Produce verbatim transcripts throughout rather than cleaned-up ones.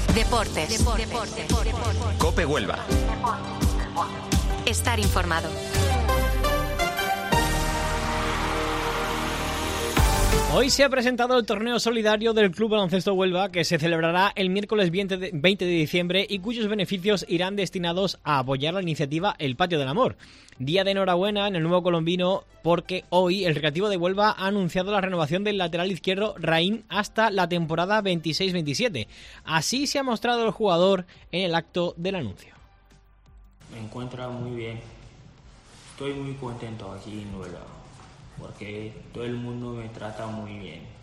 Deportes. Deportes. Deportes. Deportes. COPE Huelva. Estar informado. Hoy se ha presentado el torneo solidario del Club Baloncesto Huelva, que se celebrará el miércoles veinte de diciembre y cuyos beneficios irán destinados a apoyar la iniciativa El Patio del Amor. Día de enhorabuena en el nuevo colombino, porque hoy el Recreativo de Huelva ha anunciado la renovación del lateral izquierdo Raín hasta la temporada veintiséis veintisiete. Así se ha mostrado el jugador en el acto del anuncio. Me encuentro muy bien. Estoy muy contento aquí en Huelva, porque todo el mundo me trata muy bien.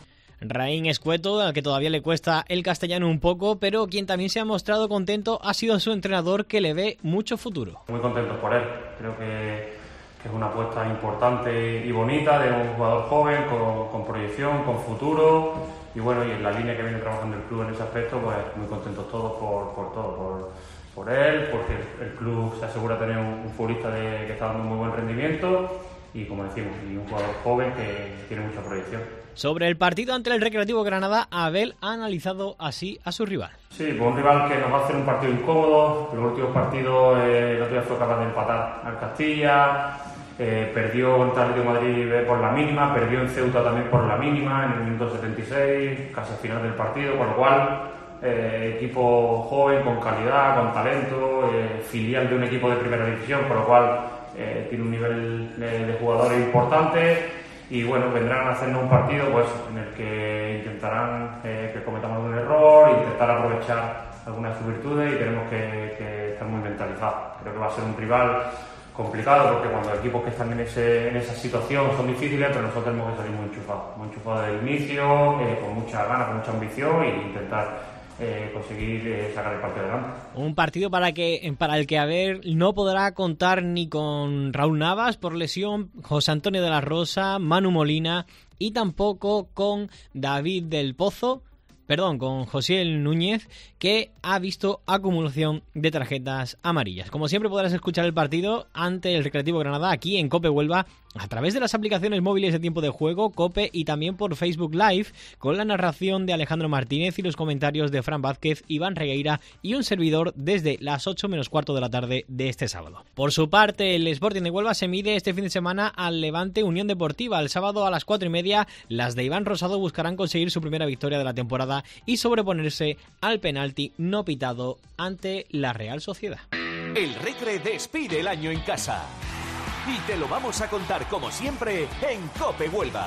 Raín Escueto, al que todavía le cuesta el castellano un poco, pero quien también se ha mostrado contento ha sido su entrenador, que le ve mucho futuro. Muy contento por él. Creo que, que es una apuesta importante y bonita de un jugador joven, con, con proyección, con futuro. Y bueno, y en la línea que viene trabajando el club en ese aspecto, pues muy contentos todos por, por todo, por, por él, porque el, el club se asegura tener un, un futbolista de, que está dando un muy buen rendimiento. Y como decimos, y un jugador joven que tiene mucha proyección. Sobre el partido ante el Recreativo Granada, Abel ha analizado así a su rival. Sí, pues un rival que nos va a hacer un partido incómodo. Los últimos partidos, eh, el otro día fue capaz de empatar al Castilla, eh, perdió contra el Atlético de Madrid por la mínima, perdió en Ceuta también por la mínima en el minuto setenta y seis, casi al final del partido, con lo cual eh, equipo joven, con calidad, con talento, eh, filial de un equipo de primera división, con lo cual Eh, tiene un nivel de, de jugadores importante y bueno, vendrán a hacernos un partido pues en el que intentarán eh, que cometamos un error, intentar aprovechar algunas de sus virtudes, y tenemos que, que estar muy mentalizados. Creo que va a ser un rival complicado, porque cuando equipos que están en, ese, en esa situación son difíciles, pero nosotros tenemos que salir muy enchufados, muy enchufados desde el inicio, eh, con mucha ganas, con mucha ambición, e intentar Eh, conseguir eh, sacar el partido adelante. Un partido para que para el que Abel no podrá contar ni con Raúl Navas por lesión, José Antonio de la Rosa, Manu Molina, y tampoco con David del Pozo, perdón, con José Núñez, que ha visto acumulación de tarjetas amarillas. Como siempre, podrás escuchar el partido ante el Recreativo Granada aquí en COPE Huelva a través de las aplicaciones móviles de Tiempo de Juego, COPE, y también por Facebook Live, con la narración de Alejandro Martínez y los comentarios de Fran Vázquez, Iván Regueira y un servidor desde las ocho menos cuarto de la tarde de este sábado. Por su parte, el Sporting de Huelva se mide este fin de semana al Levante Unión Deportiva. El sábado a las cuatro y media, las de Iván Rosado buscarán conseguir su primera victoria de la temporada y sobreponerse al penalti no pitado ante la Real Sociedad. El Recre despide el año en casa. Y te lo vamos a contar como siempre en COPE Huelva.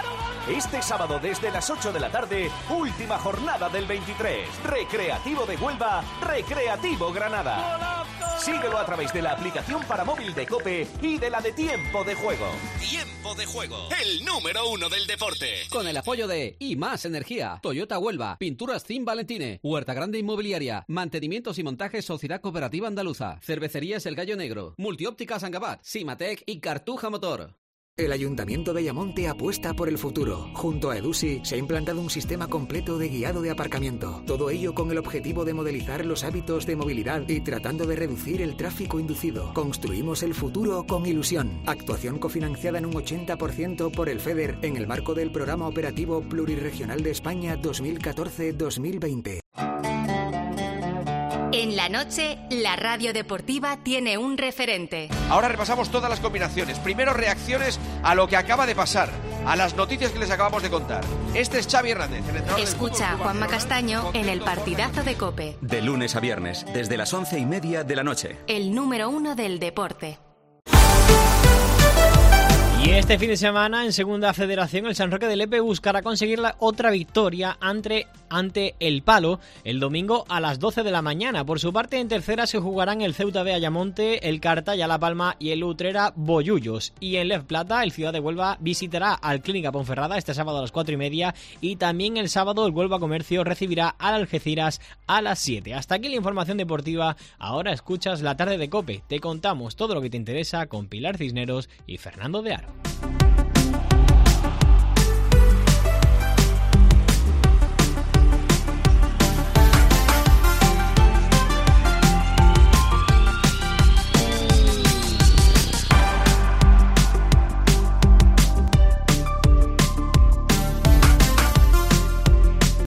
Este sábado desde las ocho de la tarde, última jornada del veintitrés. Recreativo de Huelva, Recreativo Granada. Síguelo a través de la aplicación para móvil de COPE y de la de Tiempo de Juego. Tiempo de Juego, el número uno del deporte. Con el apoyo de Y Más Energía, Toyota Huelva, Pinturas Cim Valentine, Huerta Grande Inmobiliaria, Mantenimientos y Montajes Sociedad Cooperativa Andaluza, Cervecerías El Gallo Negro, Multiópticas Angabat, Simatec y Cartuja Motor. El Ayuntamiento de Ayamonte apuesta por el futuro. Junto a Edusi se ha implantado un sistema completo de guiado de aparcamiento. Todo ello con el objetivo de modelizar los hábitos de movilidad y tratando de reducir el tráfico inducido. Construimos el futuro con ilusión. Actuación cofinanciada en un ochenta por ciento por el FEDER en el marco del Programa Operativo Plurirregional de España dos mil catorce dos mil veinte. En la noche, la radio deportiva tiene un referente. Ahora repasamos todas las combinaciones. Primero, reacciones a lo que acaba de pasar, a las noticias que les acabamos de contar. Este es Xavi Hernández. Escucha a Juanma Castaño en el partidazo de COPE. De lunes a viernes, desde las once y media de la noche. El número uno del deporte. Y este fin de semana, en Segunda Federación, el San Roque de Lepe buscará conseguir la otra victoria ante, ante el Palo el domingo a las doce de la mañana. Por su parte, en tercera se jugarán el Ceuta B Ayamonte, el Cartaya La Palma y el Utrera Bollullos. Y en Lef Plata, el Ciudad de Huelva visitará al Clínica Ponferrada este sábado a las cuatro y media, y también el sábado el Huelva Comercio recibirá al Algeciras a las siete. Hasta aquí la información deportiva. Ahora escuchas La Tarde de COPE. Te contamos todo lo que te interesa con Pilar Cisneros y Fernando de Aro.